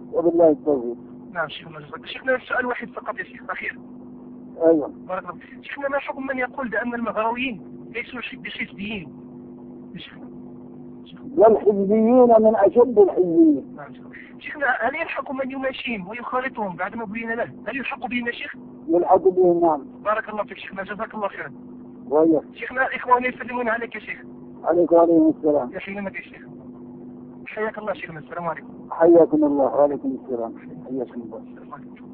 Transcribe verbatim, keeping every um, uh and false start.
وبالله التوفيق. نعم شيخنا جزاك. شيخنا سؤال واحد فقط يا شيخ أخير. ايوه. بارك الله فيك. شيخنا ما حكم من يقول بأن المهرويين ليسوا بحزبيين؟ والحزبيين من أشد الحزبيين. نعم شيخنا، هل يلحق من يماشيهم ويخالطهم بعد ما بين له؟ هل يلحق بهم يا شيخ؟ يلحق بهم نعم. بارك الله فيك شيخنا جزاك الله خيرا. وياك. شيخنا إخواني يسلمون عليك يا شيخ. عليكم وعليكم السلام. يا سلامك يا شيخ. حياك الله شيخنا. السلام عليكم. حياكم الله. وعليكم السلام. حياكم الله.